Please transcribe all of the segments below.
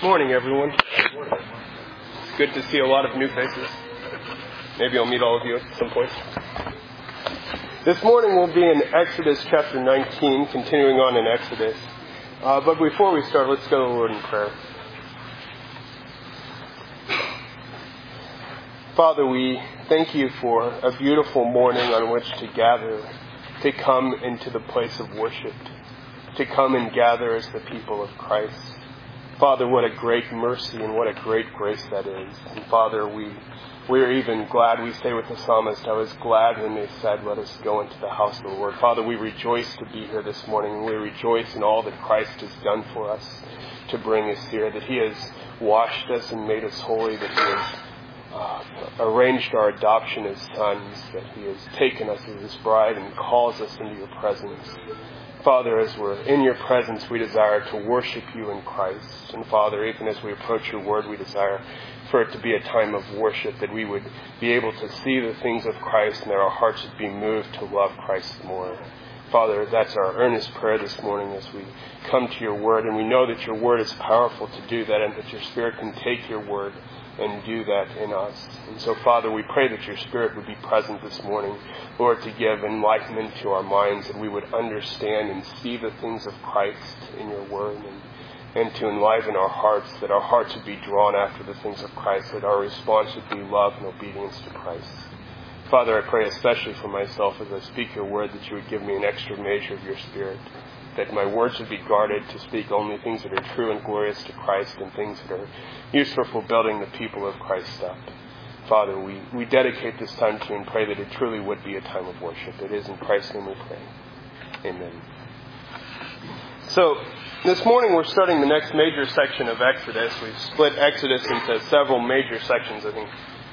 Morning, everyone. It's good to see a lot of new faces. Maybe I'll meet all of you at some point. This morning we'll be in Exodus chapter 19, continuing on in Exodus. But before we start, let's go to the Lord in prayer. Father, we thank you for a beautiful morning on which to gather, to come into the place of worship, to come and gather as the people of Christ. Father, what a great mercy and what a great grace that is. And Father, we're even glad. We say with the psalmist, I was glad when they said, let us go into the house of the Lord. Father, we rejoice to be here this morning, and we rejoice in all that Christ has done for us to bring us here, that He has washed us and made us holy, that He has arranged our adoption as sons, that He has taken us as His bride and calls us into your presence. Father, as we're in your presence, we desire to worship you in Christ. And Father, even as we approach your word, we desire for it to be a time of worship, that we would be able to see the things of Christ and that our hearts would be moved to love Christ more. Father, that's our earnest prayer this morning as we come to your word. And we know that your word is powerful to do that, and that your Spirit can take your word and do that in us. And so, Father, we pray that your Spirit would be present this morning, Lord, to give enlightenment to our minds, and we would understand and see the things of Christ in your word, and to enliven our hearts, that our hearts would be drawn after the things of Christ, that our response would be love and obedience to Christ. Father, I pray especially for myself as I speak your word, that you would give me an extra measure of your Spirit, that my words would be guarded to speak only things that are true and glorious to Christ, and things that are useful for building the people of Christ up. Father, we dedicate this time to you and pray that it truly would be a time of worship. It is in Christ's name we pray. Amen. So, this morning we're starting the next major section of Exodus. We've split Exodus into several major sections, I think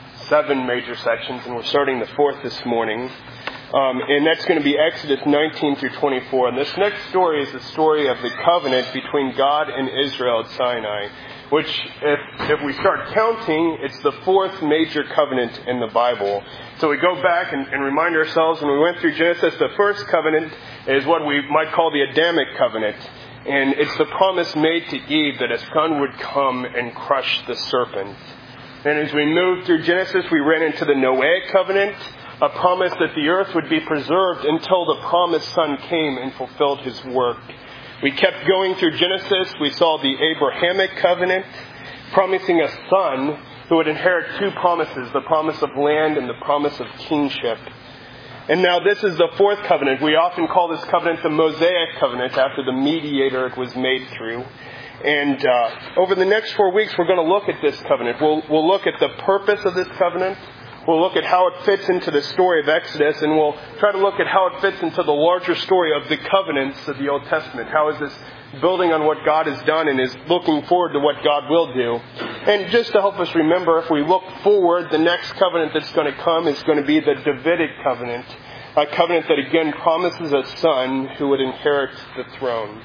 7 major sections, and we're starting the 4th this morning. And that's going to be Exodus 19 through 24. And this next story is the story of the covenant between God and Israel at Sinai, which, if we start counting, it's the 4th major covenant in the Bible. So we go back and remind ourselves, when we went through Genesis, the first covenant is what we might call the Adamic covenant. And it's the promise made to Eve that a son would come and crush the serpent. And as we moved through Genesis, we ran into the Noahic covenant, a promise that the earth would be preserved until the promised son came and fulfilled his work. We kept going through Genesis. We saw the Abrahamic covenant, promising a son who would inherit 2 promises, the promise of land and the promise of kingship. And now this is the 4th covenant. We often call this covenant the Mosaic covenant, after the mediator it was made through. And over the next 4 weeks, we're going to look at this covenant. We'll look at the purpose of this covenant. We'll look at how it fits into the story of Exodus, and we'll try to look at how it fits into the larger story of the covenants of the Old Testament. How is this building on what God has done and is looking forward to what God will do? And just to help us remember, if we look forward, the next covenant that's going to come is going to be the Davidic covenant, a covenant that again promises a son who would inherit the throne.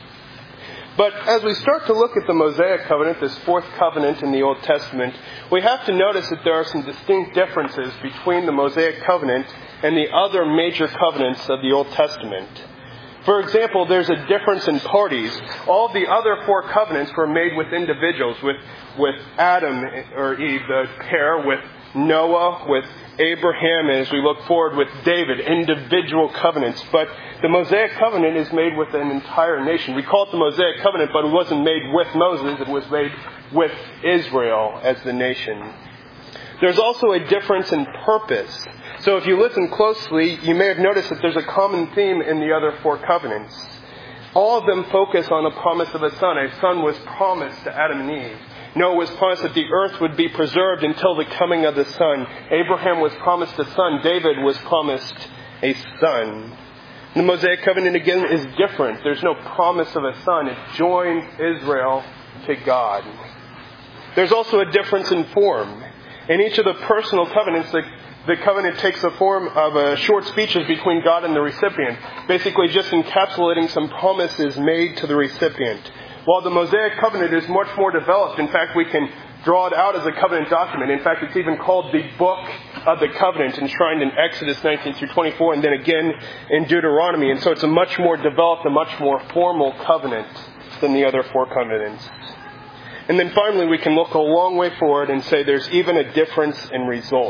But as we start to look at the Mosaic covenant, this 4th covenant in the Old Testament, we have to notice that there are some distinct differences between the Mosaic covenant and the other major covenants of the Old Testament. For example, there's a difference in parties. All the other 4 covenants were made with individuals, with Adam or Eve, the pair, with Noah, with Abraham, and as we look forward with David, individual covenants. But the Mosaic covenant is made with an entire nation. We call it the Mosaic covenant, but it wasn't made with Moses. It was made with Israel as the nation. There's also a difference in purpose. So if you listen closely, you may have noticed that there's a common theme in the other 4 covenants. All of them focus on the promise of a son. A son was promised to Adam and Eve. Noah was promised that the earth would be preserved until the coming of the son. Abraham was promised a son. David was promised a son. The Mosaic covenant, again, is different. There's no promise of a son. It joins Israel to God. There's also a difference in form. In each of the personal covenants, the covenant takes the form of short speeches between God and the recipient, basically just encapsulating some promises made to the recipient. While the Mosaic covenant is much more developed, in fact, we can draw it out as a covenant document. In fact, it's even called the Book of the Covenant, enshrined in Exodus 19 through 24, and then again in Deuteronomy. And so it's a much more developed, a much more formal covenant than the other 4 covenants. And then finally, we can look a long way forward and say there's even a difference in result.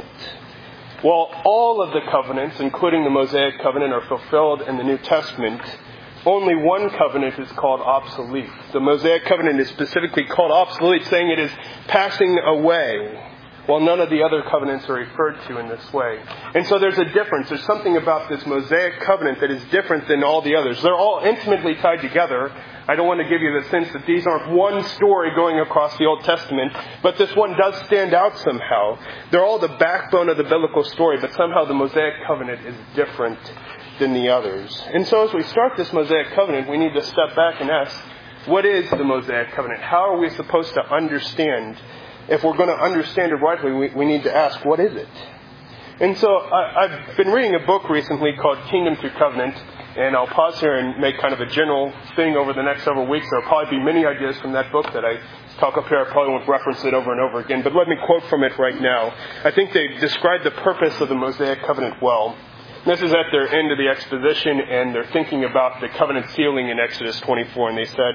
While all of the covenants, including the Mosaic covenant, are fulfilled in the New Testament, only one covenant is called obsolete. The Mosaic covenant is specifically called obsolete, saying it is passing away, while none of the other covenants are referred to in this way. And so there's a difference. There's something about this Mosaic covenant that is different than all the others. They're all intimately tied together. I don't want to give you the sense that these aren't one story going across the Old Testament, but this one does stand out somehow. They're all the backbone of the biblical story, but somehow the Mosaic covenant is different than the others. And so as we start this Mosaic covenant, we need to step back and ask, what is the Mosaic covenant? How are we supposed to understand? If we're going to understand it rightly, we need to ask, what is it? And so I've been reading a book recently called Kingdom Through Covenant, and I'll pause here and make kind of a general thing over the next several weeks. There will probably be many ideas from that book that I talk up here. I probably won't reference it over and over again, but let me quote from it right now. I think they describe the purpose of the Mosaic covenant well. This is at their end of the exposition, and they're thinking about the covenant sealing in Exodus 24, and they said,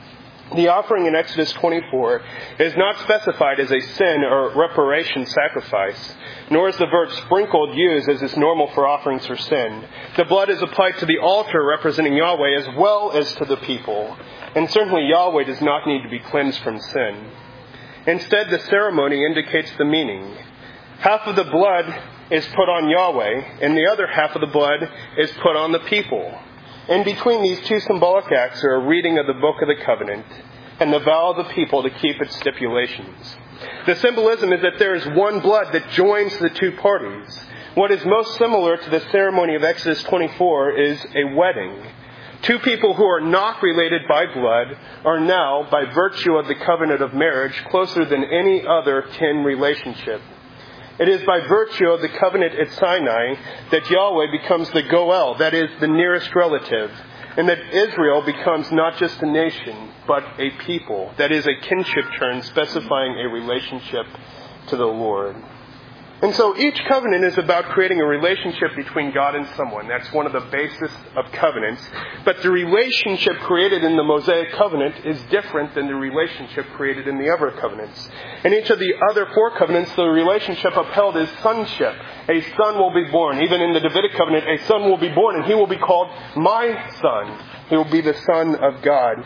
the offering in Exodus 24 is not specified as a sin or reparation sacrifice, nor is the verb sprinkled used as is normal for offerings for sin. The blood is applied to the altar representing Yahweh as well as to the people, and certainly Yahweh does not need to be cleansed from sin. Instead, the ceremony indicates the meaning. Half of the blood is put on Yahweh, and the other half of the blood is put on the people. In between these two symbolic acts are a reading of the book of the covenant and the vow of the people to keep its stipulations. The symbolism is that there is one blood that joins the two parties. What is most similar to the ceremony of Exodus 24 is a wedding. Two people who are not related by blood are now, by virtue of the covenant of marriage, closer than any other kin relationship. It is by virtue of the covenant at Sinai that Yahweh becomes the Goel, that is, the nearest relative, and that Israel becomes not just a nation, but a people, that is, a kinship term specifying a relationship to the Lord. And so each covenant is about creating a relationship between God and someone. That's one of the basis of covenants. But the relationship created in the Mosaic covenant is different than the relationship created in the other covenants. In each of the other four covenants, the relationship upheld is sonship. A son will be born. Even in the Davidic covenant, a son will be born, and he will be called my son. He will be the son of God.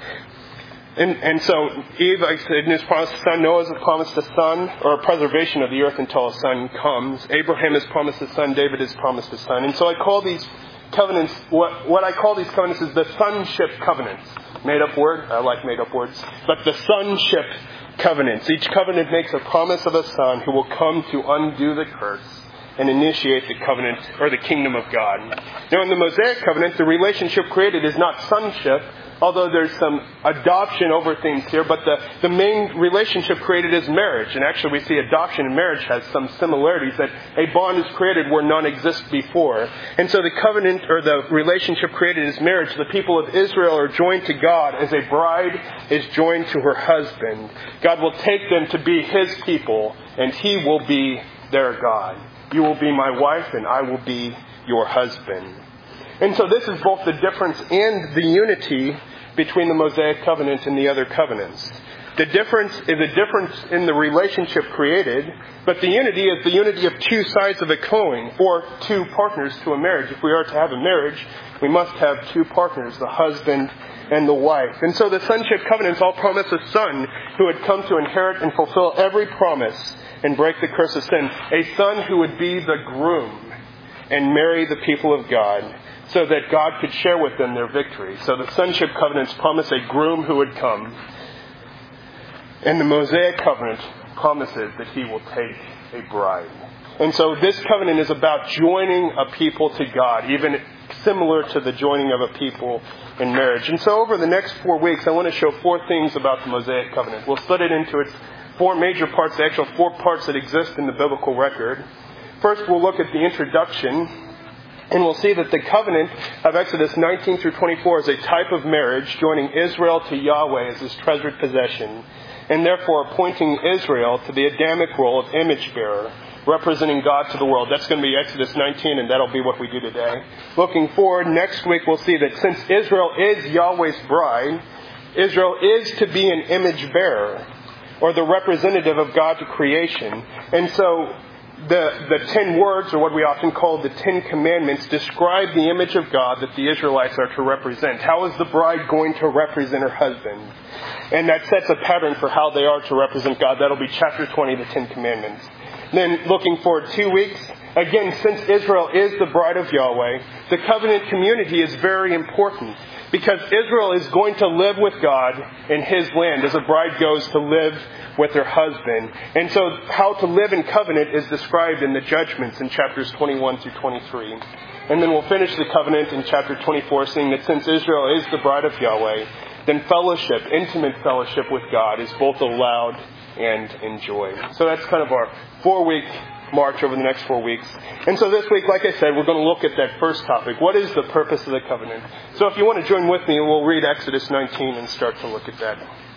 And so Eve is promised a son. Noah is promised a son, or a preservation of the earth until a son comes. Abraham is promised a son. David is promised a son. And so I call these covenants, what I call these covenants is the sonship covenants. Made up word. I like made up words. But the sonship covenants. Each covenant makes a promise of a son who will come to undo the curse and initiate the covenant or the kingdom of God. Now in the Mosaic covenant, the relationship created is not sonship, although there's some adoption over things here, but the main relationship created is marriage. And actually we see adoption and marriage has some similarities, that a bond is created where none exists before. And so the covenant or the relationship created is marriage. The people of Israel are joined to God as a bride is joined to her husband. God will take them to be His people, and He will be their God. You will be my wife, and I will be your husband. And so this is both the difference and the unity between the Mosaic covenant and the other covenants. The difference is a difference in the relationship created, but the unity is the unity of two sides of a coin, or two partners to a marriage. If we are to have a marriage, we must have two partners, the husband and the wife. And so the sonship covenants all promise a son who would come to inherit and fulfill every promise and break the curse of sin. A son who would be the groom and marry the people of God, so that God could share with them their victory. So the sonship covenants promise a groom who would come. And the Mosaic covenant promises that He will take a bride. And so this covenant is about joining a people to God, even similar to the joining of a people in marriage. And so over the next 4 weeks, I want to show 4 things about the Mosaic covenant. We'll split it into its 4 major parts, the actual 4 parts that exist in the biblical record. First, we'll look at the introduction. And we'll see that the covenant of Exodus 19 through 24 is a type of marriage, joining Israel to Yahweh as His treasured possession, and therefore appointing Israel to the Adamic role of image bearer, representing God to the world. That's going to be Exodus 19, and that'll be what we do today. Looking forward, next week we'll see that since Israel is Yahweh's bride, Israel is to be an image bearer. or the representative of God to creation. And so the 10 words, or what we often call the 10 commandments, describe the image of God that the Israelites are to represent. How is the bride going to represent her husband? And that sets a pattern for how they are to represent God. That'll be chapter 20, the 10 commandments. Then looking forward 2 weeks, again, since Israel is the bride of Yahweh, the covenant community is very important, because Israel is going to live with God in His land as a bride goes to live with her husband. And so how to live in covenant is described in the judgments in chapters 21 through 23. And then we'll finish the covenant in chapter 24, seeing that since Israel is the bride of Yahweh, then fellowship, intimate fellowship with God is both allowed and enjoyed. So that's kind of our 4-week march over the next 4 weeks. And so this week, like I said, we're going to look at that first topic. What is the purpose of the covenant? So if you want to join with me, we'll read Exodus 19 and start to look at that.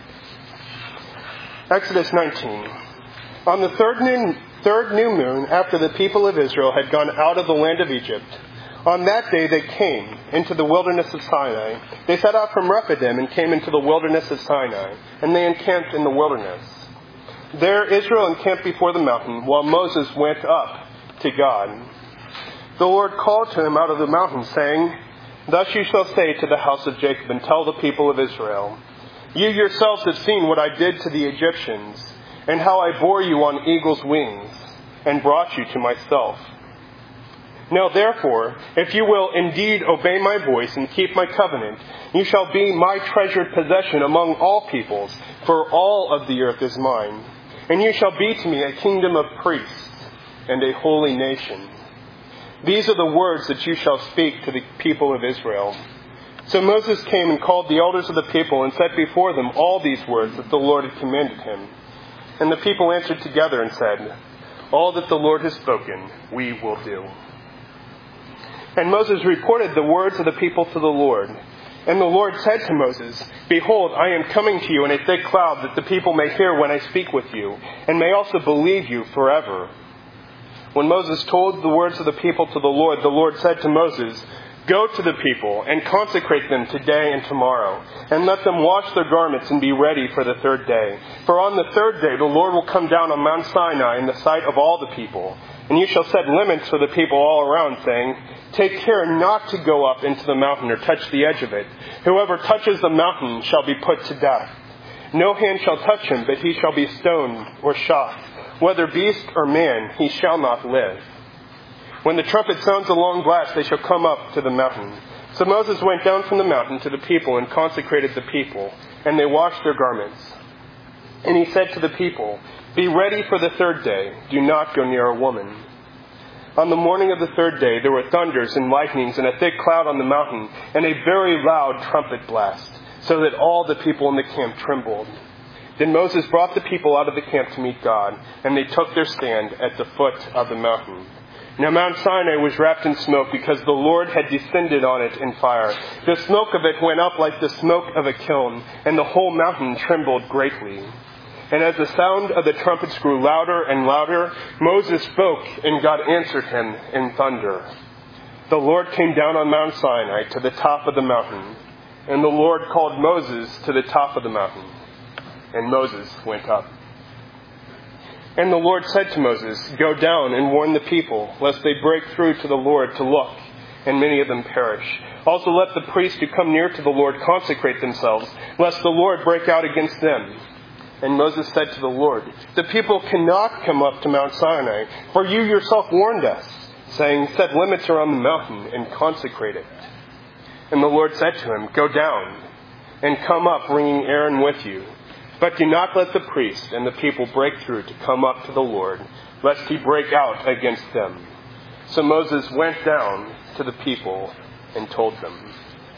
Exodus 19. On the third new moon, after the people of Israel had gone out of the land of Egypt, on that day they came into the wilderness of Sinai. They set out from Rephidim and came into the wilderness of Sinai, and they encamped in the wilderness. There Israel encamped before the mountain, while Moses went up to God. The Lord called to him out of the mountain, saying, Thus you shall say to the house of Jacob, and tell the people of Israel, You yourselves have seen what I did to the Egyptians, and how I bore you on eagle's wings, and brought you to myself. Now therefore, if you will indeed obey my voice and keep my covenant, you shall be my treasured possession among all peoples, for all of the earth is mine. And you shall be to me a kingdom of priests and a holy nation. These are the words that you shall speak to the people of Israel. So Moses came and called the elders of the people and set before them all these words that the Lord had commanded him. And the people answered together and said, All that the Lord has spoken, we will do. And Moses reported the words of the people to the Lord. And the Lord said to Moses, Behold, I am coming to you in a thick cloud, that the people may hear when I speak with you, and may also believe you forever. When Moses told the words of the people to the Lord said to Moses, Go to the people and consecrate them today and tomorrow, and let them wash their garments and be ready for the third day. For on the third day the Lord will come down on Mount Sinai in the sight of all the people. And you shall set limits for the people all around, saying, Take care not to go up into the mountain or touch the edge of it. Whoever touches the mountain shall be put to death. No hand shall touch him, but he shall be stoned or shot. Whether beast or man, he shall not live. When the trumpet sounds a long blast, they shall come up to the mountain. So Moses went down from the mountain to the people and consecrated the people, and they washed their garments. And he said to the people, Be ready for the third day. Do not go near a woman. On the morning of the third day, there were thunders and lightnings and a thick cloud on the mountain, and a very loud trumpet blast, so that all the people in the camp trembled. Then Moses brought the people out of the camp to meet God, and they took their stand at the foot of the mountain. Now Mount Sinai was wrapped in smoke, because the Lord had descended on it in fire. The smoke of it went up like the smoke of a kiln, and the whole mountain trembled greatly. And as the sound of the trumpets grew louder and louder, Moses spoke, and God answered him in thunder. The Lord came down on Mount Sinai to the top of the mountain, and the Lord called Moses to the top of the mountain. And Moses went up. And the Lord said to Moses, Go down and warn the people, lest they break through to the Lord to look, and many of them perish. Also let the priests who come near to the Lord consecrate themselves, lest the Lord break out against them. And Moses said to the Lord, The people cannot come up to Mount Sinai, for you yourself warned us, saying, Set limits around the mountain and consecrate it. And the Lord said to him, Go down and come up, bringing Aaron with you. But do not let the priest and the people break through to come up to the Lord, lest he break out against them. So Moses went down to the people and told them.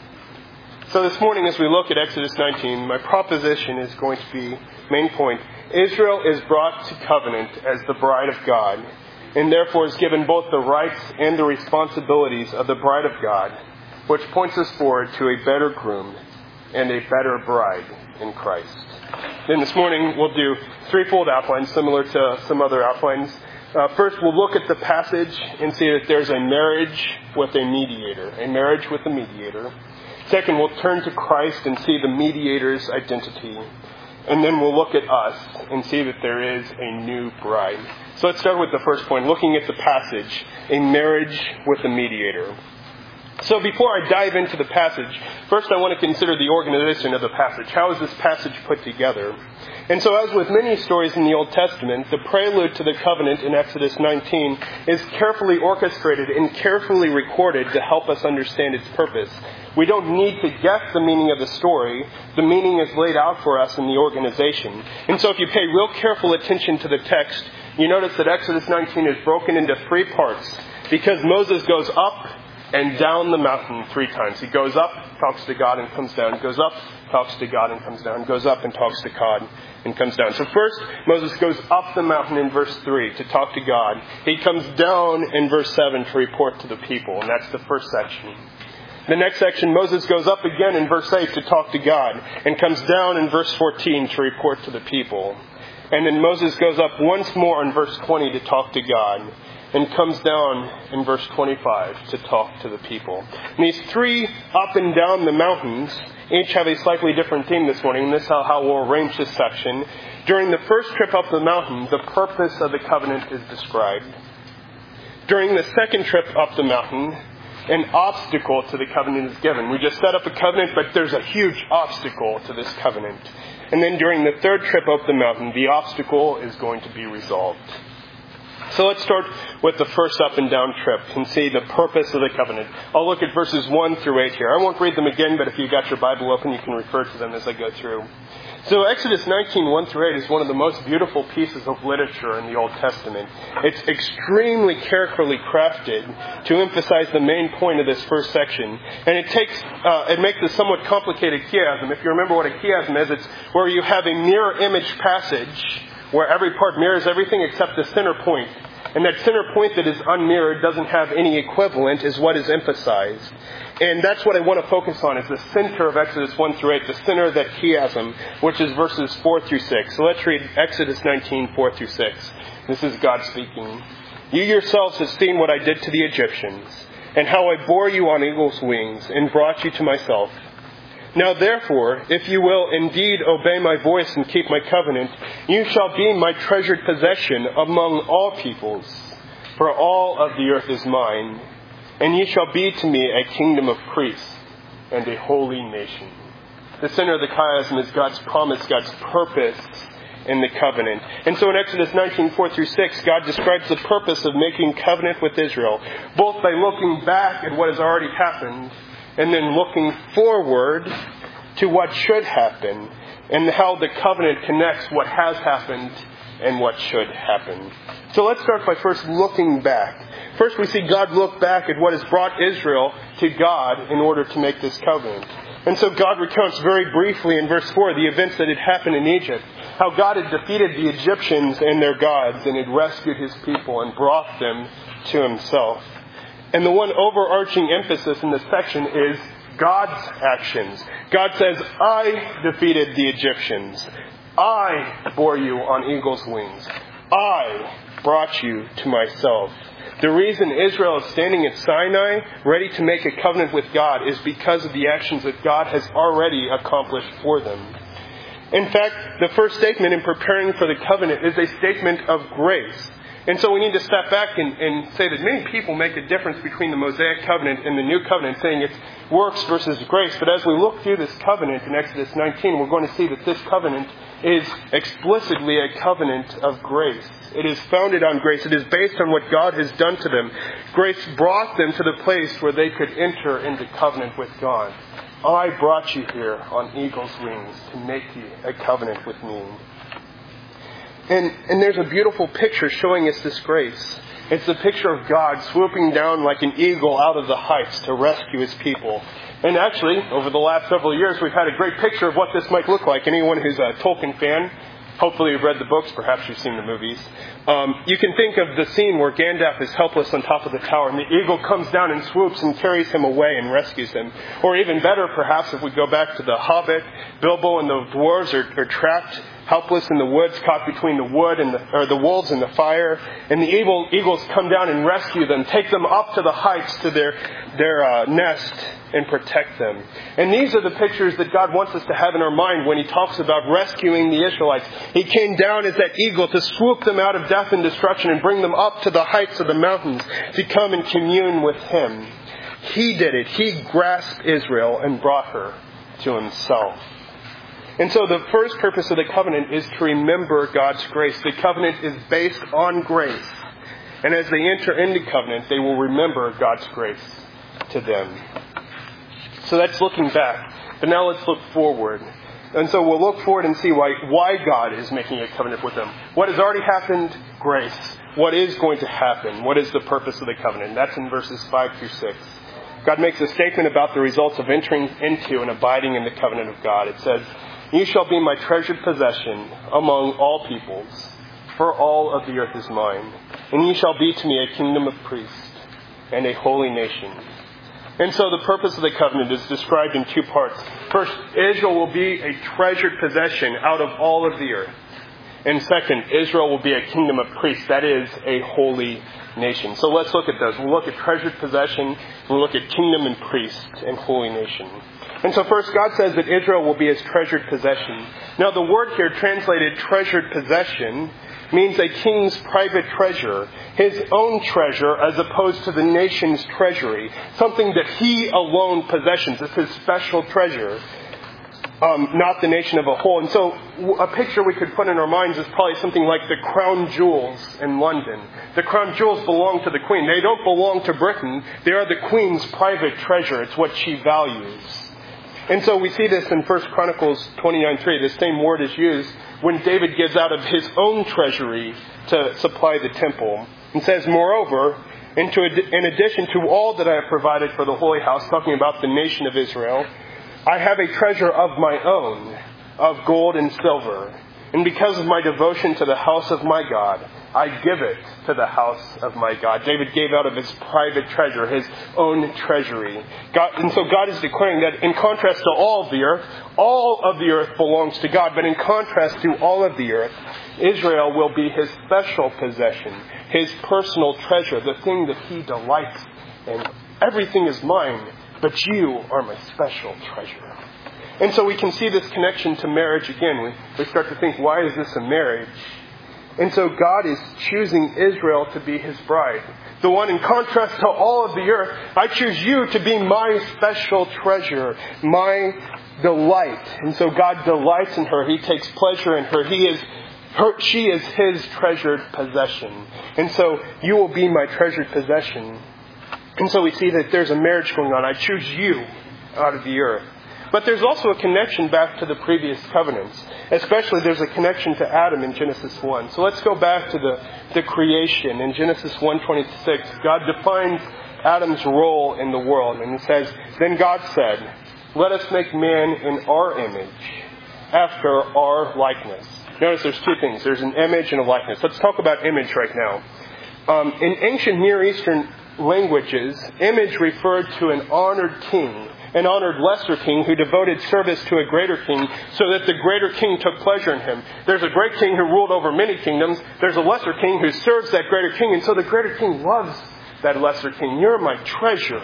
So this morning, as we look at Exodus 19, my proposition is going to be, main point, Israel is brought to covenant as the bride of God, and therefore is given both the rights and the responsibilities of the bride of God, which points us forward to a better groom and a better bride in Christ. Then this morning, we'll do threefold outlines, similar to some other outlines. First, we'll look at the passage and see that there's a marriage with a mediator. A marriage with a mediator. Second, we'll turn to Christ and see the mediator's identity. And then we'll look at us and see that there is a new bride. So let's start with the first point, looking at the passage, a marriage with a mediator. So before I dive into the passage, first I want to consider the organization of the passage. How is this passage put together? And so as with many stories in the Old Testament, the prelude to the covenant in Exodus 19 is carefully orchestrated and carefully recorded to help us understand its purpose. We don't need to guess the meaning of the story. The meaning is laid out for us in the organization. And so if you pay real careful attention to the text, you notice that Exodus 19 is broken into 3 parts because Moses goes up and down the mountain 3 times. He goes up, talks to God, and comes down. Goes up, talks to God, and comes down. Goes up and talks to God, and comes down. So first, Moses goes up the mountain in verse 3 to talk to God. He comes down in verse 7 to report to the people, and that's the first section. The next section, Moses goes up again in verse 8 to talk to God, and comes down in verse 14 to report to the people. And then Moses goes up once more in verse 20 to talk to God, and comes down in verse 25 to talk to the people. And these 3 up and down the mountains each have a slightly different theme this morning, and this is how we'll arrange this section. During the first trip up the mountain, the purpose of the covenant is described. During the second trip up the mountain, an obstacle to the covenant is given. We just set up a covenant, but there's a huge obstacle to this covenant. And then during the third trip up the mountain, the obstacle is going to be resolved. So let's start with the first up and down trip and see the purpose of the covenant. I'll look at verses 1 through 8 here. I won't read them again, but if you've got your Bible open, you can refer to them as I go through. So Exodus 19, 1 through 8 is one of the most beautiful pieces of literature in the Old Testament. It's extremely carefully crafted to emphasize the main point of this first section. And it makes a somewhat complicated chiasm. If you remember what a chiasm is, it's where you have a mirror image passage where every part mirrors everything except the center point. And that center point that is unmirrored, doesn't have any equivalent, is what is emphasized. And that's what I want to focus on, is the center of Exodus 1 through 8, the center of that chiasm, which is verses 4 through 6. So let's read Exodus 19, 4 through 6. This is God speaking. You yourselves have seen what I did to the Egyptians, and how I bore you on eagle's wings, and brought you to myself. Now therefore, if you will indeed obey my voice and keep my covenant, you shall be my treasured possession among all peoples, for all of the earth is mine, and ye shall be to me a kingdom of priests and a holy nation. The center of the chiasm is God's promise, God's purpose in the covenant. And so in Exodus 19, 4 through 6, God describes the purpose of making covenant with Israel, both by looking back at what has already happened, and then looking forward to what should happen, and how the covenant connects what has happened and what should happen. So let's start by first looking back. First we see God look back at what has brought Israel to God in order to make this covenant. And so God recounts very briefly in verse 4 the events that had happened in Egypt. How God had defeated the Egyptians and their gods and had rescued his people and brought them to himself. And the one overarching emphasis in this section is God's actions. God says, I defeated the Egyptians. I bore you on eagle's wings. I brought you to myself. The reason Israel is standing at Sinai, ready to make a covenant with God, is because of the actions that God has already accomplished for them. In fact, the first statement in preparing for the covenant is a statement of grace. And so we need to step back and say that many people make a difference between the Mosaic covenant and the new covenant, saying it's works versus grace. But as we look through this covenant in Exodus 19, we're going to see that this covenant is explicitly a covenant of grace. It is founded on grace. It is based on what God has done to them. Grace brought them to the place where they could enter into covenant with God. I brought you here on eagle's wings to make you a covenant with me. And there's a beautiful picture showing us this grace. It's the picture of God swooping down like an eagle out of the heights to rescue his people. And actually, over the last several years, we've had a great picture of what this might look like. Anyone who's a Tolkien fan, hopefully you've read the books, perhaps you've seen the movies. You can think of the scene where Gandalf is helpless on top of the tower, and the eagle comes down and swoops and carries him away and rescues him. Or even better, perhaps, if we go back to The Hobbit, Bilbo and the dwarves are trapped helpless in the woods, caught between the wolves and the fire. And the eagles come down and rescue them, take them up to the heights to their nest and protect them. And these are the pictures that God wants us to have in our mind when He talks about rescuing the Israelites. He came down as that eagle to swoop them out of death and destruction and bring them up to the heights of the mountains to come and commune with Him. He did it. He grasped Israel and brought her to Himself. And so the first purpose of the covenant is to remember God's grace. The covenant is based on grace. And as they enter into covenant, they will remember God's grace to them. So that's looking back. But now let's look forward. And so we'll look forward and see why God is making a covenant with them. What has already happened? Grace. What is going to happen? What is the purpose of the covenant? That's in verses 5 through 6. God makes a statement about the results of entering into and abiding in the covenant of God. It says, "You shall be my treasured possession among all peoples, for all of the earth is mine. And ye shall be to me a kingdom of priests and a holy nation." And so the purpose of the covenant is described in two parts. First, Israel will be a treasured possession out of all of the earth. And second, Israel will be a kingdom of priests, that is, a holy nation. So let's look at those. We'll look at treasured possession, we'll look at kingdom and priest and holy nation. And so first, God says that Israel will be His treasured possession. Now the word here translated treasured possession means a king's private treasure, his own treasure as opposed to the nation's treasury, something that he alone possesses. It's his special treasure, not the nation of a whole. And so a picture we could put in our minds is probably something like the crown jewels in London. The crown jewels belong to the Queen. They don't belong to Britain. They are the Queen's private treasure. It's what she values. And so we see this in 1 Chronicles 29:3. The same word is used when David gives out of his own treasury to supply the temple. And says, "Moreover, in addition to all that I have provided for the holy house," talking about the nation of Israel, "I have a treasure of my own, of gold and silver. And because of my devotion to the house of my God, I give it to the house of my God." David gave out of his private treasure, his own treasury. And so God is declaring that in contrast to all of the earth belongs to God. But in contrast to all of the earth, Israel will be His special possession, His personal treasure, the thing that He delights in. Everything is mine, but you are my special treasure. And so we can see this connection to marriage again. We start to think, why is this a marriage? And so God is choosing Israel to be His bride. The one in contrast to all of the earth, I choose you to be my special treasure, my delight. And so God delights in her. He takes pleasure in her. She is His treasured possession. And so you will be my treasured possession. And so we see that there's a marriage going on. I choose you out of the earth. But there's also a connection back to the previous covenants. Especially there's a connection to Adam in Genesis 1. So let's go back to the creation. In Genesis 1:26, God defines Adam's role in the world. And it says, "Then God said, let us make man in our image, after our likeness." Notice there's two things. There's an image and a likeness. Let's talk about image right now. In ancient Near Eastern languages, image referred to an honored king, an honored lesser king who devoted service to a greater king so that the greater king took pleasure in him. There's a great king who ruled over many kingdoms. There's a lesser king who serves that greater king. And so the greater king loves that lesser king. You're my treasure.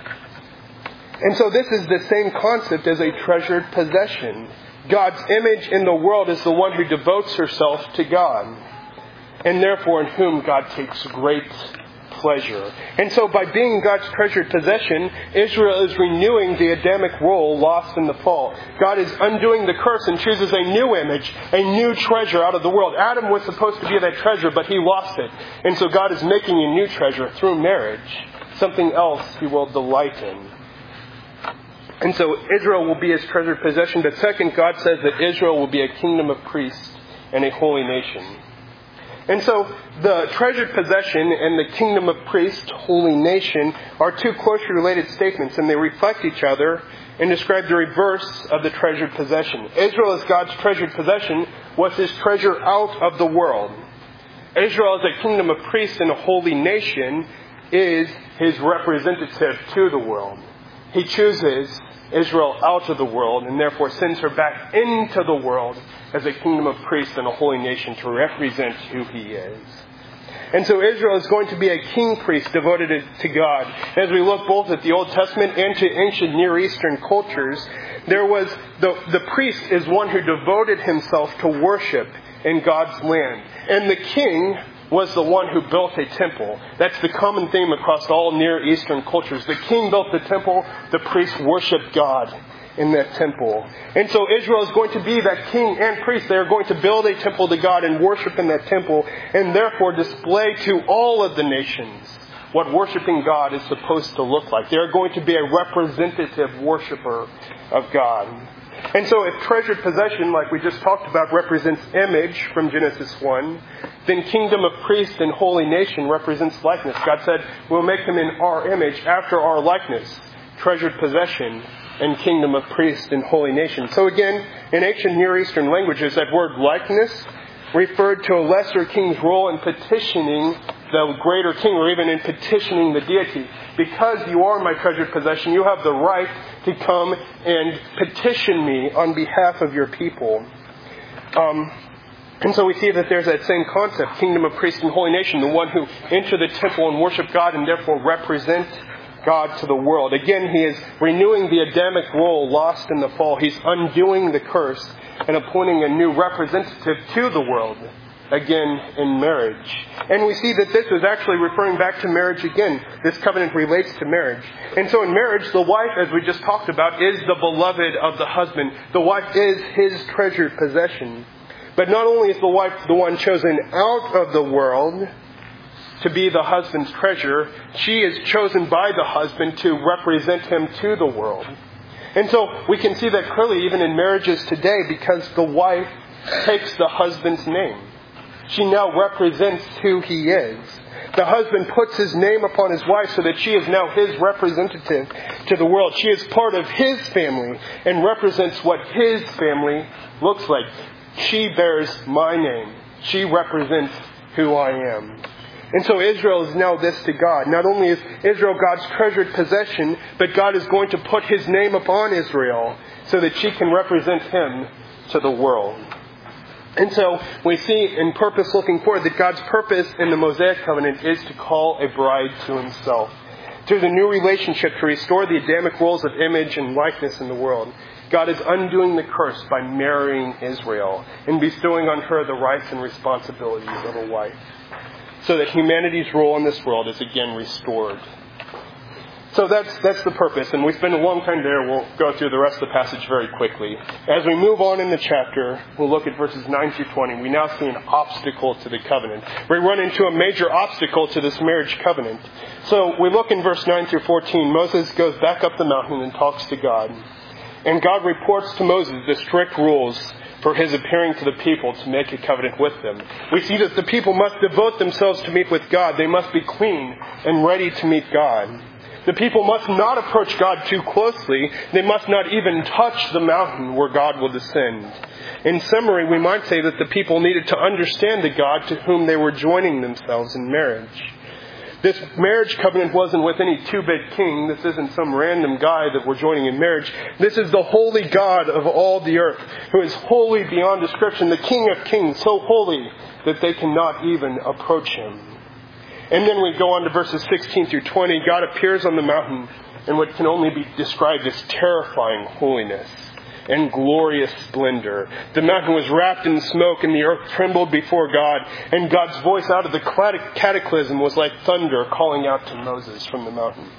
And so this is the same concept as a treasured possession. God's image in the world is the one who devotes herself to God, and therefore in whom God takes great pleasure. And so by being God's treasured possession, Israel is renewing the Adamic role lost in the fall. God is undoing the curse and chooses a new image, a new treasure out of the world. Adam was supposed to be that treasure, but he lost it. And so God is making a new treasure through marriage, something else He will delight in. And so Israel will be His treasured possession. But second, God says that Israel will be a kingdom of priests and a holy nation. And so the treasured possession and the kingdom of priests, holy nation, are two closely related statements, and they reflect each other and describe the reverse of the treasured possession. Israel, as God's treasured possession, was His treasure out of the world. Israel, as a kingdom of priests and a holy nation, is His representative to the world. He chooses Israel out of the world and therefore sends her back into the world as a kingdom of priests and a holy nation to represent who he is. And so Israel is going to be a king priest devoted to God. As we look both at the Old Testament and to ancient Near Eastern cultures, there was the priest is one who devoted himself to worship in God's land. And the king was the one who built a temple. That's the common theme across all Near Eastern cultures. The king built the temple, the priest worshiped God in that temple. And so Israel is going to be that king and priest. They are going to build a temple to God and worship in that temple, and therefore display to all of the nations what worshiping God is supposed to look like. They are going to be a representative worshiper of God. And so if treasured possession, like we just talked about, represents image from Genesis 1, then kingdom of priest and holy nation represents likeness. God said, we'll make them in our image, after our likeness. Treasured possession and kingdom of priest and holy nation. So again, in ancient Near Eastern languages, that word likeness referred to a lesser king's role in petitioning the greater king, or even in petitioning the deity. Because you are my treasured possession, you have the right to come and petition me on behalf of your people. And so we see that there's that same concept, kingdom of priest and holy nation, the one who enter the temple and worship God and therefore represent God to the world. Again, he is renewing the Adamic role lost in the fall. He's undoing the curse and appointing a new representative to the world, again in marriage. And we see that this was actually referring back to marriage again. This covenant relates to marriage. And so in marriage, the wife, as we just talked about, is the beloved of the husband. The wife is his treasured possession. But not only is the wife the one chosen out of the world to be the husband's treasure, she is chosen by the husband to represent him to the world. And so we can see that clearly even in marriages today, because the wife takes the husband's name. She now represents who he is. The husband puts his name upon his wife so that she is now his representative to the world. She is part of his family and represents what his family looks like. She bears my name. She represents who I am. And so Israel is now this to God. Not only is Israel God's treasured possession, but God is going to put his name upon Israel so that she can represent him to the world. And so we see in purpose looking forward that God's purpose in the Mosaic covenant is to call a bride to himself. Through the new relationship to restore the Adamic roles of image and likeness in the world, God is undoing the curse by marrying Israel and bestowing on her the rights and responsibilities of a wife, so that humanity's role in this world is again restored. So that's the purpose, and we spend a long time there. We'll go through the rest of the passage very quickly. As we move on in the chapter, we'll look at verses 9 through 20. We now see an obstacle to the covenant. We run into a major obstacle to this marriage covenant. So we look in verse 9 through 14. Moses goes back up the mountain and talks to God. And God reports to Moses the strict rules for his appearing to the people to make a covenant with them. We see that the people must devote themselves to meet with God. They must be clean and ready to meet God. The people must not approach God too closely. They must not even touch the mountain where God will descend. In summary, we might say that the people needed to understand the God to whom they were joining themselves in marriage. This marriage covenant wasn't with any two-bit king. This isn't some random guy that we're joining in marriage. This is the holy God of all the earth, who is holy beyond description, the King of kings, so holy that they cannot even approach him. And then we go on to verses 16 through 20. God appears on the mountain in what can only be described as terrifying holiness and glorious splendor. The mountain was wrapped in smoke, and the earth trembled before God, and God's voice out of the cataclysm was like thunder calling out to Moses from the mountain.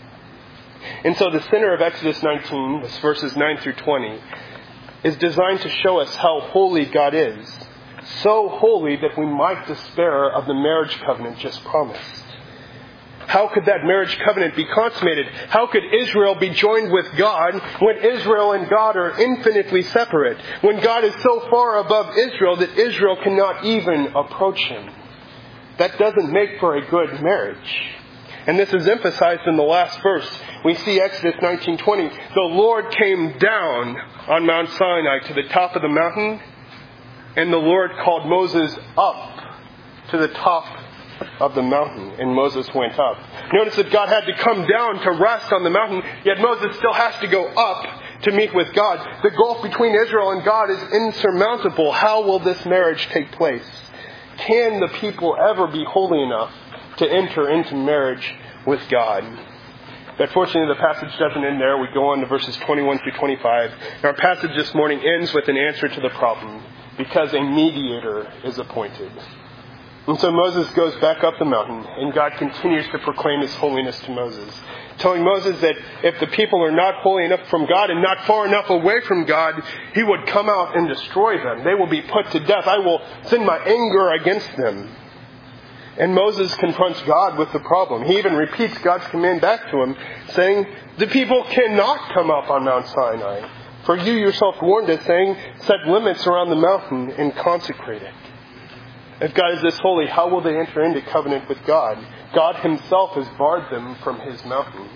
And so the center of Exodus 19, verses 9 through 20, is designed to show us how holy God is. So holy that we might despair of the marriage covenant just promised. How could that marriage covenant be consummated? How could Israel be joined with God when Israel and God are infinitely separate? When God is so far above Israel that Israel cannot even approach him? That doesn't make for a good marriage. And this is emphasized in the last verse. We see Exodus 19:20. The Lord came down on Mount Sinai to the top of the mountain, and the Lord called Moses up to the top of the mountain, and Moses went up. Notice that God had to come down to rest on the mountain, yet Moses still has to go up to meet with God. The gulf between Israel and God is insurmountable. How will this marriage take place? Can the people ever be holy enough to enter into marriage with God? But fortunately, the passage doesn't end there. We go on to verses 21 through 25. And our passage this morning ends with an answer to the problem, because a mediator is appointed. And so Moses goes back up the mountain, and God continues to proclaim His holiness to Moses, telling Moses that if the people are not holy enough from God and not far enough away from God, He would come out and destroy them. They will be put to death. I will send my anger against them. And Moses confronts God with the problem. He even repeats God's command back to him, saying, the people cannot come up on Mount Sinai. For you yourself warned us, saying, set limits around the mountain and consecrate it. If God is this holy, how will they enter into covenant with God? God Himself has barred them from His mountain.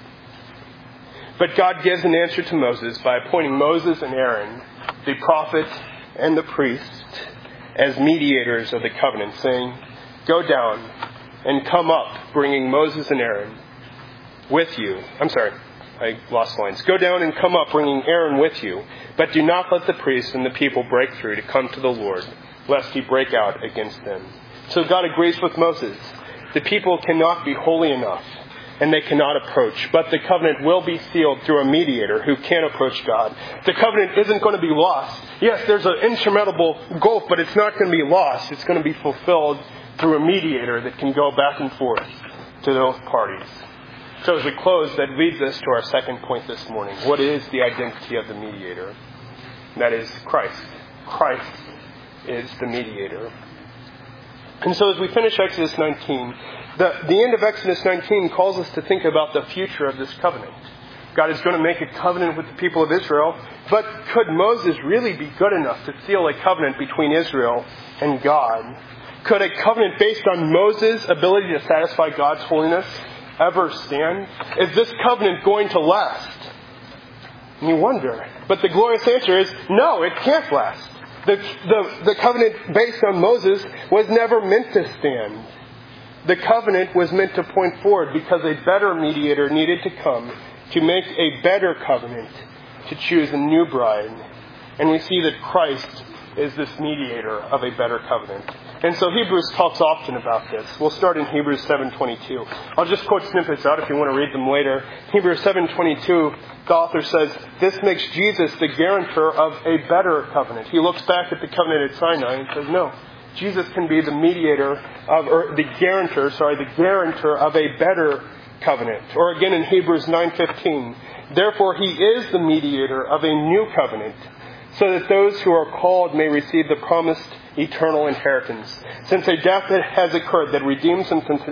But God gives an answer to Moses by appointing Moses and Aaron, the prophet and the priest, as mediators of the covenant, saying, go down and come up, bringing Moses and Aaron with you. I lost lines. Go down and come up, bringing Aaron with you. But do not let the priests and the people break through to come to the Lord, lest He break out against them. So God agrees with Moses. The people cannot be holy enough, and they cannot approach. But the covenant will be sealed through a mediator who can approach God. The covenant isn't going to be lost. Yes, there's an insurmountable gulf, but it's not going to be lost. It's going to be fulfilled through a mediator that can go back and forth to those parties. So as we close, that leads us to our second point this morning. What is the identity of the mediator? And that is Christ. Christ is the mediator. And so as we finish Exodus 19, the end of Exodus 19 calls us to think about the future of this covenant. God is going to make a covenant with the people of Israel, but could Moses really be good enough to seal a covenant between Israel and God? Could a covenant based on Moses' ability to satisfy God's holiness ever stand? Is this covenant going to last? And you wonder. But the glorious answer is, no, it can't last. The covenant based on Moses was never meant to stand. The covenant was meant to point forward because a better mediator needed to come to make a better covenant, to choose a new bride. And we see that Christ is this mediator of a better covenant. And so Hebrews talks often about this. We'll start in Hebrews 7:22. I'll just quote snippets out if you want to read them later. Hebrews 7:22, the author says, this makes Jesus the guarantor of a better covenant. He looks back at the covenant at Sinai and says, no, Jesus can be the mediator of, or the guarantor of a better covenant. Or again in Hebrews 9:15, therefore He is the mediator of a new covenant, so that those who are called may receive the promised eternal inheritance. Since a death has occurred that redeems them from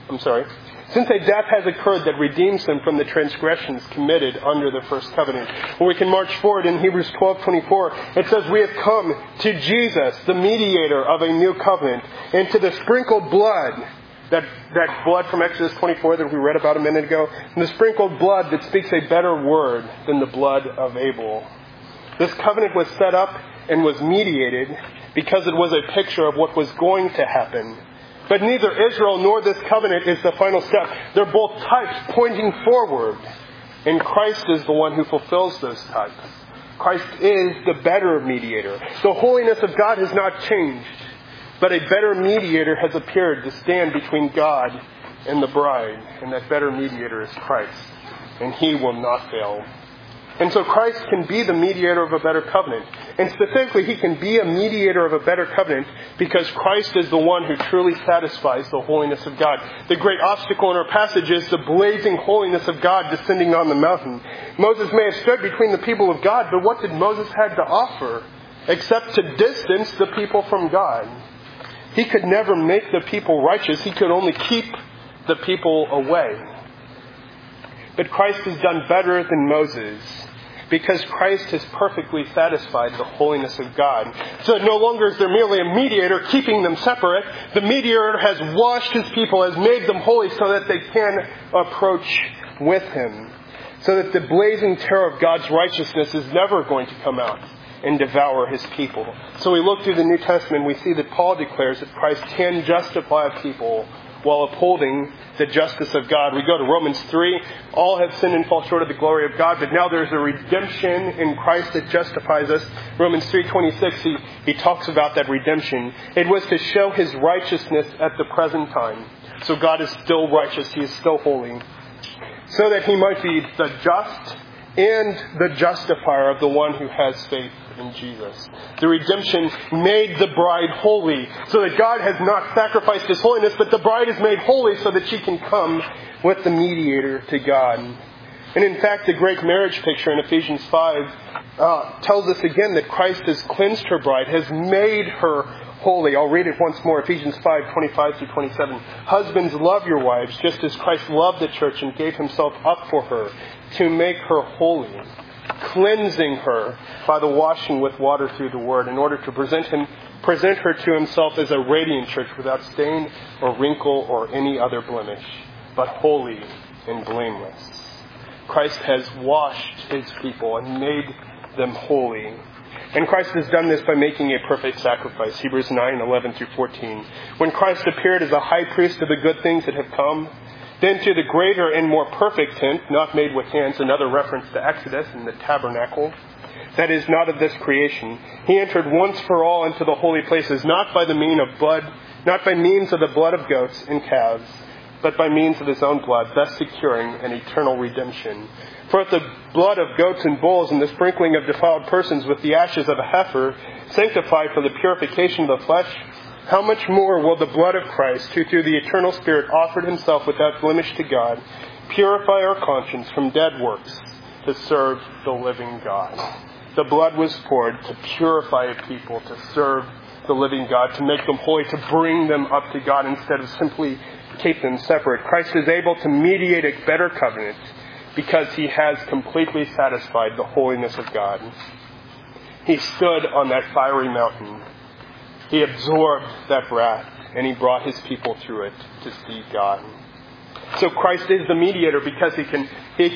the transgressions committed under the first covenant. When we can march forward in Hebrews 12:24, it says, we have come to Jesus, the mediator of a new covenant, and to the sprinkled blood, that blood from Exodus 24 that we read about a minute ago, and the sprinkled blood that speaks a better word than the blood of Abel. This covenant was set up and was mediated because it was a picture of what was going to happen. But neither Israel nor this covenant is the final step. They're both types pointing forward. And Christ is the one who fulfills those types. Christ is the better mediator. The holiness of God has not changed, but a better mediator has appeared to stand between God and the bride. And that better mediator is Christ. And He will not fail. And so Christ can be the mediator of a better covenant. And specifically, He can be a mediator of a better covenant because Christ is the one who truly satisfies the holiness of God. The great obstacle in our passage is the blazing holiness of God descending on the mountain. Moses may have stood between the people of God, but what did Moses have to offer except to distance the people from God? He could never make the people righteous. He could only keep the people away. But Christ has done better than Moses, because Christ has perfectly satisfied the holiness of God. So no longer is there merely a mediator keeping them separate. The mediator has washed His people, has made them holy so that they can approach with Him. So that the blazing terror of God's righteousness is never going to come out and devour His people. So we look through the New Testament, we see that Paul declares that Christ can justify a people while upholding the justice of God. We go to Romans 3. All have sinned and fall short of the glory of God, but now there's a redemption in Christ that justifies us. Romans 3:26, he talks about that redemption. It was to show his righteousness at the present time. So God is still righteous. He is still holy. So that he might be the just and the justifier of the one who has faith in Jesus. The redemption made the bride holy, so that God has not sacrificed his holiness, but the bride is made holy so that she can come with the mediator to God. And in fact, the great marriage picture in Ephesians 5 tells us again that Christ has cleansed her bride, has made her holy. I'll read it once more. Ephesians 5:25-27. Husbands, love your wives, just as Christ loved the church and gave himself up for her, to make her holy, cleansing her by the washing with water through the word, in order to present her to himself as a radiant church, without stain or wrinkle or any other blemish, but holy and blameless. Christ has washed his people and made them holy. And Christ has done this by making a perfect sacrifice. Hebrews 9:11-14. When Christ appeared as a high priest of the good things that have come, then to the greater and more perfect tent, not made with hands, another reference to Exodus and the tabernacle, that is not of this creation, he entered once for all into the holy places, not by means of the blood of goats and calves, but by means of his own blood, thus securing an eternal redemption. For if the blood of goats and bulls and the sprinkling of defiled persons with the ashes of a heifer sanctify for the purification of the flesh, how much more will the blood of Christ, who through the eternal Spirit offered himself without blemish to God, purify our conscience from dead works to serve the living God? The blood was poured to purify a people, to serve the living God, to make them holy, to bring them up to God instead of simply keep them separate. Christ is able to mediate a better covenant because he has completely satisfied the holiness of God. He stood on that fiery mountain. He absorbed that wrath, and he brought his people through it to see God. So Christ is the mediator because he can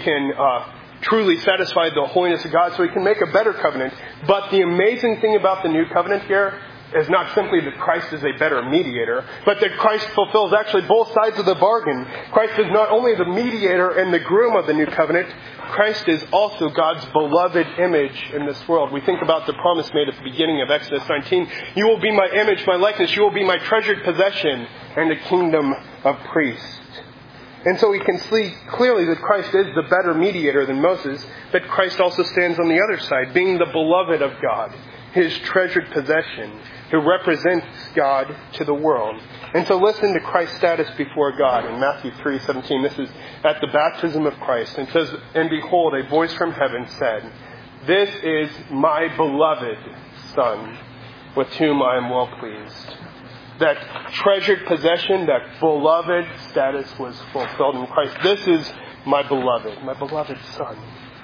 truly satisfy the holiness of God, so he can make a better covenant. But the amazing thing about the new covenant here is not simply that Christ is a better mediator, but that Christ fulfills actually both sides of the bargain. Christ is not only the mediator and the groom of the new covenant, Christ is also God's beloved image in this world. We think about the promise made at the beginning of Exodus 19. You will be my image, my likeness. You will be my treasured possession and a kingdom of priests. And so we can see clearly that Christ is the better mediator than Moses, but Christ also stands on the other side, being the beloved of God, his treasured possession, who represents God to the world. And so listen to Christ's status before God in Matthew 3:17. This is at the baptism of Christ. And it says, and behold, a voice from heaven said, this is my beloved Son, with whom I am well pleased. That treasured possession, that beloved status was fulfilled in Christ. This is my beloved Son.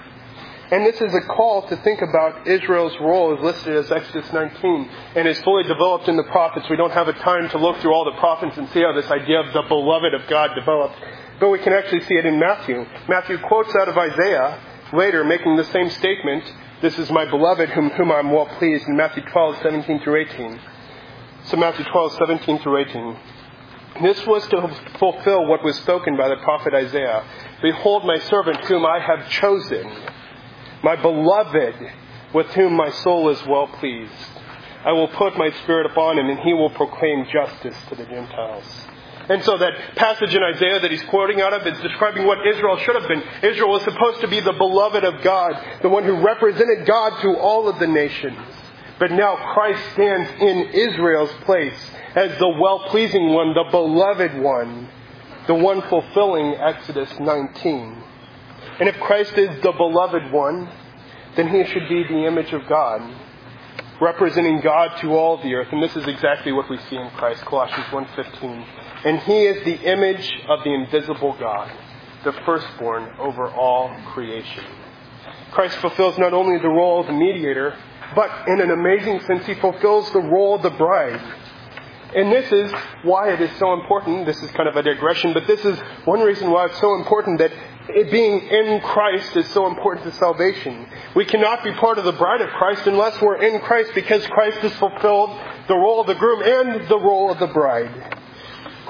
And this is a call to think about Israel's role as listed as Exodus 19 and is fully developed in the prophets. We don't have a time to look through all the prophets and see how this idea of the beloved of God developed. But we can actually see it in Matthew. Matthew quotes out of Isaiah later, making the same statement. This is my beloved whom I am well pleased, in Matthew 12:17-18. So Matthew 12:17-18. This was to fulfill what was spoken by the prophet Isaiah. Behold my servant whom I have chosen, my beloved, with whom my soul is well pleased. I will put my spirit upon him, and he will proclaim justice to the Gentiles. And so that passage in Isaiah that he's quoting out of is describing what Israel should have been. Israel was supposed to be the beloved of God, the one who represented God to all of the nations. But now Christ stands in Israel's place as the well-pleasing one, the beloved one, the one fulfilling Exodus 19. And if Christ is the beloved one, then he should be the image of God, representing God to all the earth. And this is exactly what we see in Christ, Colossians 1:15. And he is the image of the invisible God, the firstborn over all creation. Christ fulfills not only the role of the mediator, but in an amazing sense, he fulfills the role of the bride. And this is why it is so important. This is kind of a digression, but this is one reason why it's so important that being in Christ is so important to salvation. We cannot be part of the bride of Christ unless we're in Christ, because Christ has fulfilled the role of the groom and the role of the bride.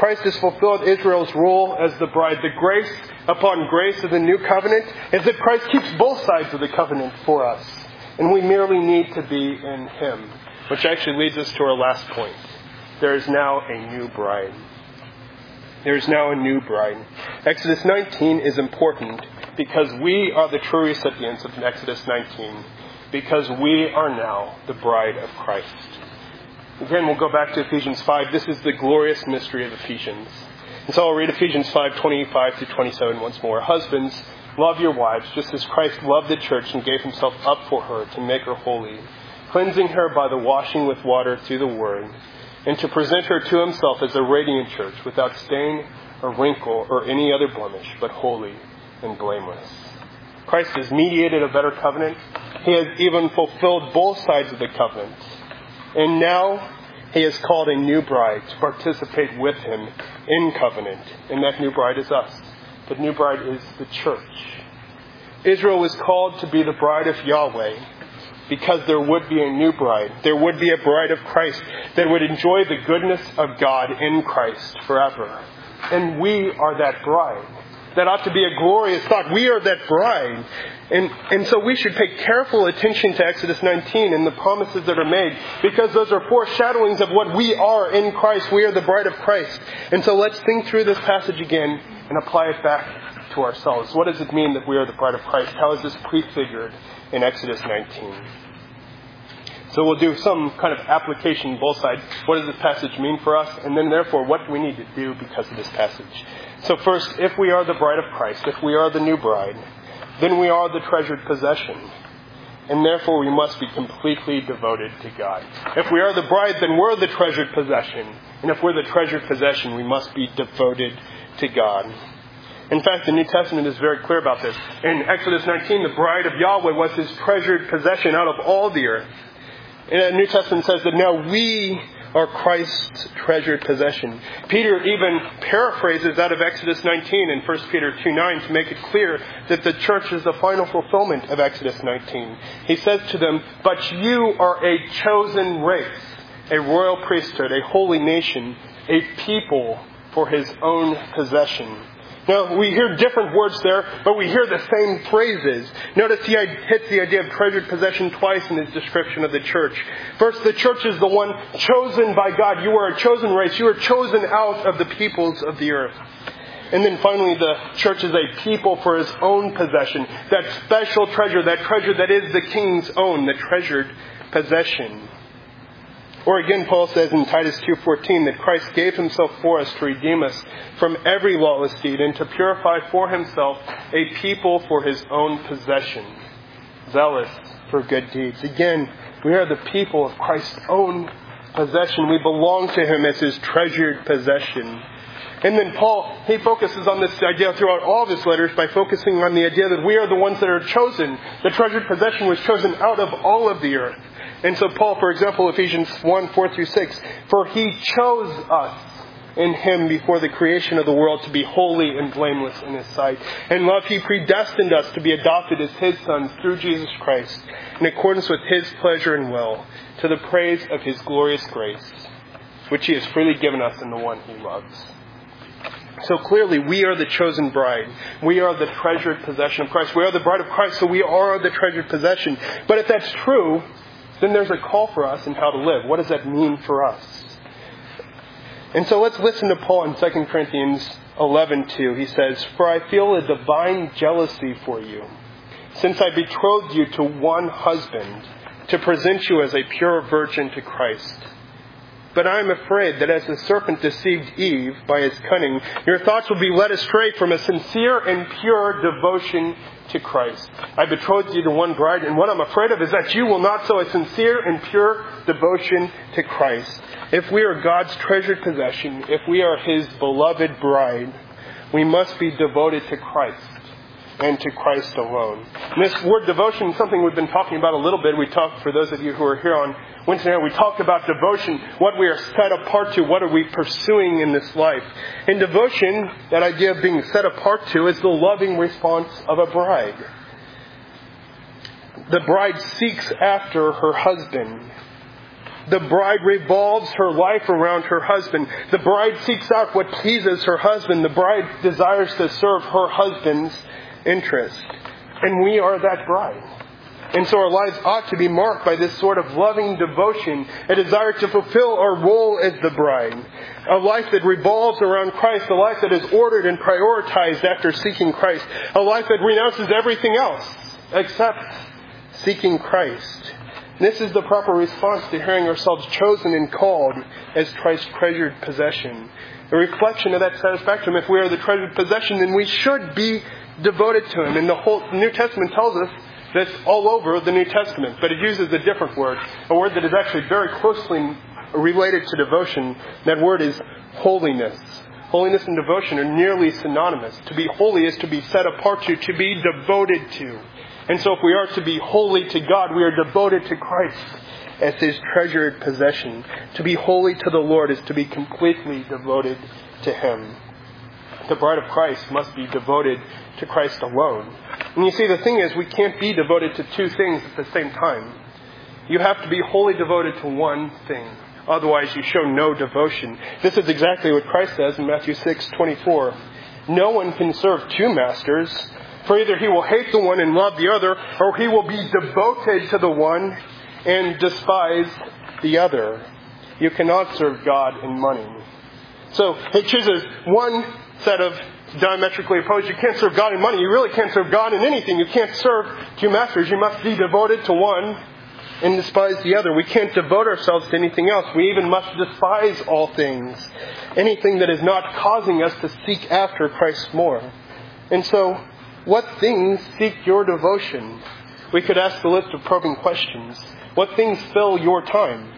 Christ has fulfilled Israel's role as the bride. The grace upon grace of the new covenant is that Christ keeps both sides of the covenant for us. And we merely need to be in Him. Which actually leads us to our last point. There is now a new bride. There is now a new bride. Exodus 19 is important because we are the true recipients of Exodus 19. Because we are now the bride of Christ. Again, we'll go back to Ephesians 5. This is the glorious mystery of Ephesians. And so I'll read Ephesians 5:25-27 once more. Husbands, love your wives, just as Christ loved the church and gave Himself up for her to make her holy, cleansing her by the washing with water through the Word, and to present her to Himself as a radiant church, without stain or wrinkle or any other blemish, but holy and blameless. Christ has mediated a better covenant. He has even fulfilled both sides of the covenant. And now He has called a new bride to participate with Him in covenant. And that new bride is us. The new bride is the church. Israel was called to be the bride of Yahweh because there would be a new bride. There would be a bride of Christ that would enjoy the goodness of God in Christ forever. And we are that bride. That ought to be a glorious thought. We are that bride. And so we should pay careful attention to Exodus 19 and the promises that are made, because those are foreshadowings of what we are in Christ. We are the bride of Christ. And so let's think through this passage again and apply it back to ourselves. What does it mean that we are the bride of Christ? How is this prefigured in Exodus 19? So we'll do some kind of application both sides. What does this passage mean for us? And then therefore, what do we need to do because of this passage? So first, if we are the bride of Christ, if we are the new bride, then we are the treasured possession. And therefore we must be completely devoted to God. If we are the bride, then we're the treasured possession. And if we're the treasured possession, we must be devoted to God. In fact, the New Testament is very clear about this. In Exodus 19, the bride of Yahweh was His treasured possession out of all the earth. And the New Testament says that now we are Christ's treasured possession. Peter even paraphrases out of Exodus 19 in 1 Peter 2:9 to make it clear that the church is the final fulfillment of Exodus 19. He says to them, "But you are a chosen race, a royal priesthood, a holy nation, a people for His own possession." Now, we hear different words there, but we hear the same phrases. Notice he hits the idea of treasured possession twice in his description of the church. First, the church is the one chosen by God. You are a chosen race. You are chosen out of the peoples of the earth. And then finally, the church is a people for His own possession. That special treasure that is the King's own, the treasured possession. Or again, Paul says in Titus 2:14 that Christ gave Himself for us to redeem us from every lawless deed and to purify for Himself a people for His own possession, zealous for good deeds. Again, we are the people of Christ's own possession. We belong to Him as His treasured possession. And then Paul, he focuses on this idea throughout all of his letters by focusing on the idea that we are the ones that are chosen. The treasured possession was chosen out of all of the earth. And so Paul, for example, Ephesians 1:4-6, "For He chose us in Him before the creation of the world to be holy and blameless in His sight. In love He predestined us to be adopted as His sons through Jesus Christ, in accordance with His pleasure and will, to the praise of His glorious grace, which He has freely given us in the one He loves." So clearly, we are the chosen bride. We are the treasured possession of Christ. We are the bride of Christ, so we are the treasured possession. But if that's true, then there's a call for us in how to live. What does that mean for us? And so let's listen to Paul in 2 Corinthians 11:2. He says, "For I feel a divine jealousy for you, since I betrothed you to one husband, to present you as a pure virgin to Christ. But I am afraid that as the serpent deceived Eve by his cunning, your thoughts will be led astray from a sincere and pure devotion to Christ. I betrothed you to one bride, and what I'm afraid of is that you will not sow a sincere and pure devotion to Christ." If we are God's treasured possession, if we are His beloved bride, we must be devoted to Christ and to Christ alone. And this word devotion is something we've been talking about a little bit. We talked, for those of you who are here on Wednesday night, we talked about devotion, what we are set apart to, what are we pursuing in this life. And devotion, that idea of being set apart to, is the loving response of a bride. The bride seeks after her husband. The bride revolves her life around her husband. The bride seeks out what pleases her husband. The bride desires to serve her husband's interest. And we are that bride. And so our lives ought to be marked by this sort of loving devotion, a desire to fulfill our role as the bride. A life that revolves around Christ, a life that is ordered and prioritized after seeking Christ. A life that renounces everything else except seeking Christ. This is the proper response to hearing ourselves chosen and called as Christ's treasured possession. A reflection of that satisfaction. If we are the treasured possession, then we should be devoted to Him. And the whole New Testament tells us this all over the New Testament, but it uses a different word, a word that is actually very closely related to devotion. That word is holiness. Holiness and devotion are nearly synonymous. To be holy is to be set apart to be devoted to. And so if we are to be holy to God, we are devoted to Christ as His treasured possession. To be holy to the Lord is to be completely devoted to Him. The bride of Christ must be devoted to Christ alone. And you see, the thing is, we can't be devoted to two things at the same time. You have to be wholly devoted to one thing. Otherwise, you show no devotion. This is exactly what Christ says in Matthew 6:24. No one can serve two masters, for either he will hate the one and love the other, or he will be devoted to the one and despise the other. You cannot serve God and money. So it chooses one set of diametrically opposed. You can't serve God and money. You really can't serve God in anything. You can't serve two masters. You must be devoted to one and despise the other. We can't devote ourselves to anything else. We even must despise all things. Anything that is not causing us to seek after Christ more. And so, what things seek your devotion? We could ask the list of probing questions. What things fill your time?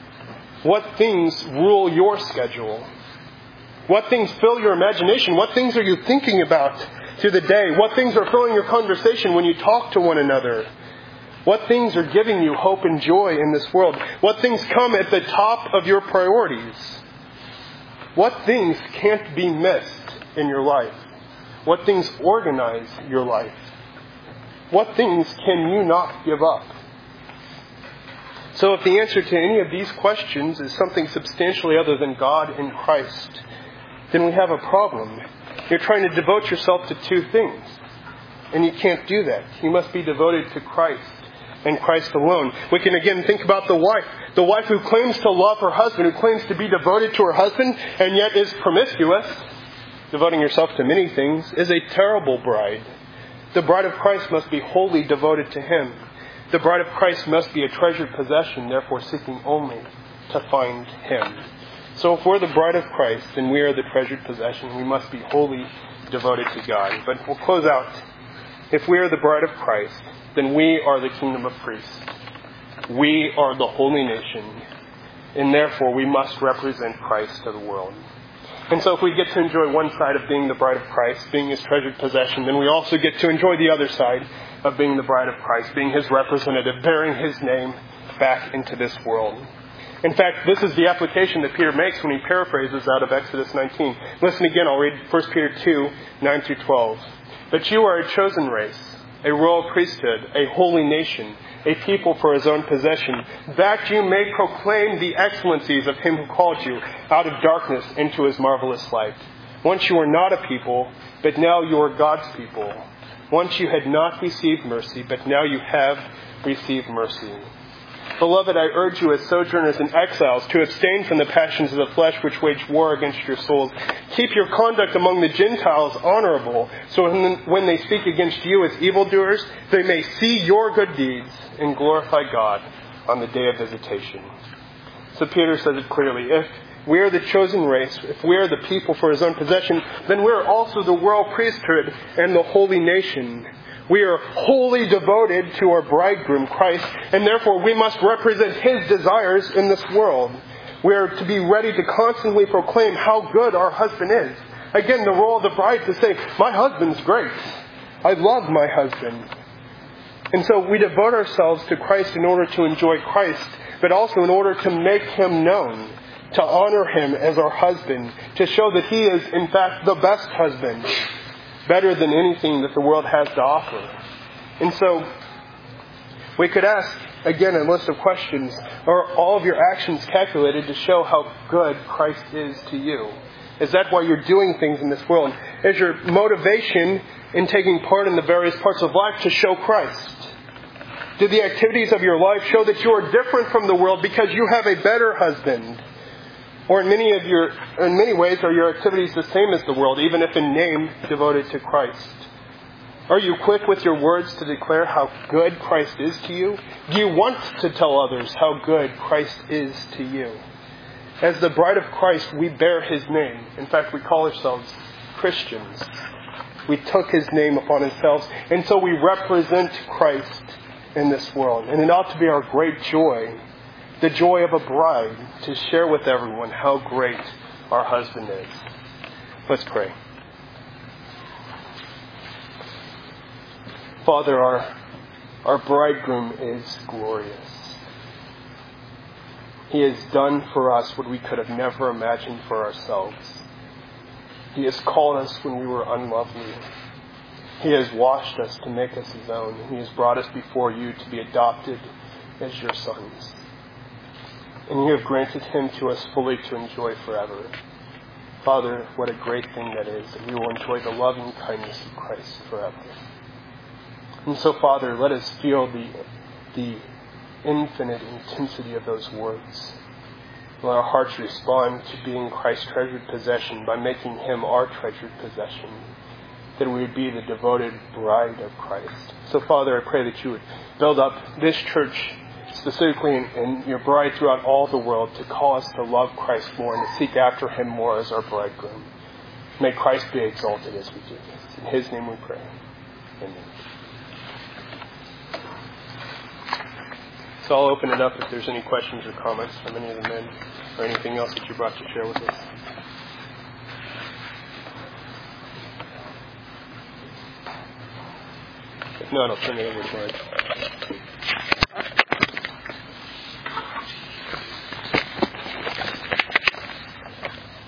What things rule your schedule? What things fill your imagination? What things are you thinking about through the day? What things are filling your conversation when you talk to one another? What things are giving you hope and joy in this world? What things come at the top of your priorities? What things can't be missed in your life? What things organize your life? What things can you not give up? So if the answer to any of these questions is something substantially other than God and Christ, then we have a problem. You're trying to devote yourself to two things. And you can't do that. You must be devoted to Christ and Christ alone. We can again think about the wife. The wife who claims to love her husband, who claims to be devoted to her husband, and yet is promiscuous, devoting herself to many things, is a terrible bride. The bride of Christ must be wholly devoted to Him. The bride of Christ must be a treasured possession, therefore seeking only to find Him. So if we're the bride of Christ and we are the treasured possession, we must be wholly devoted to God. But we'll close out. If we are the bride of Christ, then we are the kingdom of priests. We are the holy nation. And therefore we must represent Christ to the world. And so if we get to enjoy one side of being the bride of Christ, being His treasured possession, then we also get to enjoy the other side of being the bride of Christ, being His representative, bearing His name back into this world. In fact, this is the application that Peter makes when he paraphrases out of Exodus 19. Listen again, I'll read 1 Peter 2, 9 through 12. But you are a chosen race, a royal priesthood, a holy nation, a people for His own possession, that you may proclaim the excellencies of Him who called you out of darkness into His marvelous light. Once you were not a people, but now you are God's people. Once you had not received mercy, but now you have received mercy. Beloved, I urge you as sojourners and exiles to abstain from the passions of the flesh which wage war against your souls. Keep your conduct among the Gentiles honorable, so when they speak against you as evildoers, they may see your good deeds and glorify God on the day of visitation. So Peter says it clearly. If we are the chosen race, if we are the people for His own possession, then we are also the royal priesthood and the holy nation. We are wholly devoted to our bridegroom, Christ, and therefore we must represent His desires in this world. We are to be ready to constantly proclaim how good our husband is. Again, the role of the bride to say, my husband's great. I love my husband. And so we devote ourselves to Christ in order to enjoy Christ, but also in order to make Him known, to honor Him as our husband, to show that He is, in fact, the best husband, better than anything that the world has to offer. And so we could ask, again, a list of questions. Are all of your actions calculated to show how good Christ is to you? Is that why you're doing things in this world? Is your motivation in taking part in the various parts of life to show Christ? Do the activities of your life show that you are different from the world because you have a better husband? Or in many ways, are your activities the same as the world, even if in name devoted to Christ? Are you quick with your words to declare how good Christ is to you? Do you want to tell others how good Christ is to you? As the bride of Christ, we bear His name. In fact, we call ourselves Christians. We took His name upon ourselves, and so we represent Christ in this world. And it ought to be our great joy, the joy of a bride, to share with everyone how great our husband is. Let's pray. Father, our bridegroom is glorious. He has done for us what we could have never imagined for ourselves. He has called us when we were unlovely. He has washed us to make us His own. And He has brought us before you to be adopted as your sons. And you have granted Him to us fully to enjoy forever. Father, what a great thing that is, that we will enjoy the loving kindness of Christ forever. And so, Father, let us feel the infinite intensity of those words. Let our hearts respond to being Christ's treasured possession by making Him our treasured possession, that we would be the devoted bride of Christ. So, Father, I pray that you would build up this church, specifically in your bride throughout all the world, to call us to love Christ more and to seek after Him more as our bridegroom. May Christ be exalted as we do this. In His name we pray. Amen. So I'll open it up if there's any questions or comments from any of the men or anything else that you brought to share with us. If not, I'll turn it over to Mark.